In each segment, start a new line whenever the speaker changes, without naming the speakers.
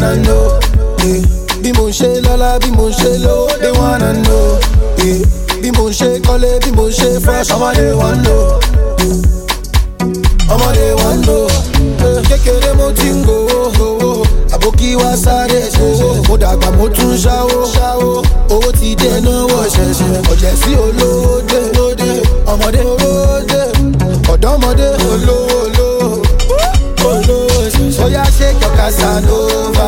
wanna know. Bí mo ṣe lọ́lá, bí mo ṣe low, they wanna know. Bí mo ṣe kọ́lé, bí mo ṣe fresh, ọmọdé wan know. Ọmọdé wan know. Kékeré mo ti ń gbowó, àbókí wá sáré ṣoṣo. Mo dàgbà mo tún ṣáwó, owó ti dé náwó ṣẹ̀ṣẹ̀. Ọ̀jẹ̀ sí olóde, ọmọdé olóde, ọ̀dọ́mọdé olówó ṣẹ̀ṣẹ̀. Oya shake your Casanova,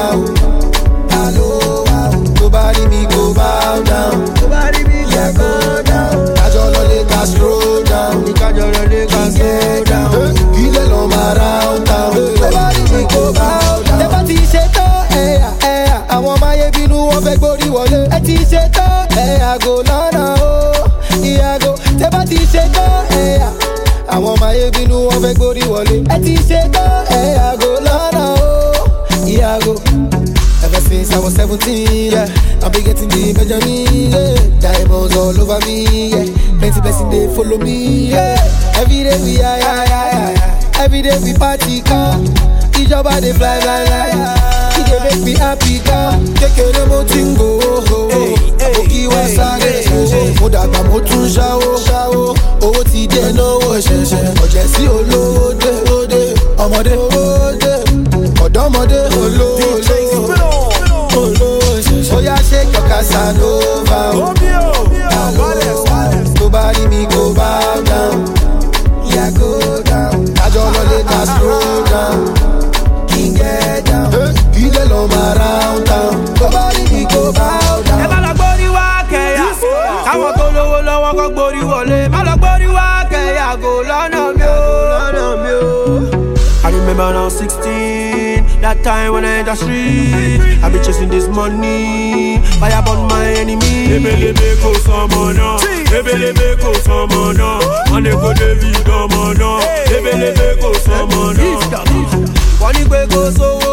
nobody me go bow down, yeah go down. Kajolo Lagos slow down, slow down. Ilé lọ máa round town, nobody me go bow down. Tẹ́ bá ti ṣe tán, àwọn ọmọ ayé bínú wọn fẹ́ gbórí wọlé. Ẹ ti ṣe tán, àgò lọ́nà o, ìyàgò. Tẹ́ bá ti ṣe tán, àwọn ọmọ ayé bínú wọn fẹ́ gbórí wọlé. Ẹ ti ṣe tán, àgò lọ́nà o, ìyàgò. Ever since I was 17, yeah, I've been getting the Benjamin, yeah. Diamonds all over me, yeah. Plenty blessing they follow me, yeah. Every day we every day we party, come. Each other they fly. It dey make me happy, come. Kékeré mo ti ń gbowó, àbókí wá sáré ṣoṣo. Mo dàgbà mo tún ṣáwó, owó ti dé náwó ṣẹ̀ṣẹ̀. Ọ̀jẹ̀ sí olóde, ọmọdé olóde, ọ̀dọ́mọdé olóde. Oya shake your Casanova, nobody me go bow down, yeah go down. Kajolo Lagos slow down, king get down. Ilé lọ máa round town, nobody me go bow down.
Ẹ má lọ gbórí wá kẹ̀yà, káwọn tó lówó lọ́wọ́ kọ́ gbórí wọlé. Má lọ gbórí wá kẹ̀yà, kò lọ́nà mi o. I remember now 16, that time when I hit the street. I be chasing this money, fire burn my enemy.
Ebelebe ko samana, ebelebe ko samana. Ane ko David amana, ebelebe ko samana.
Wọ́n ní pé kò sówó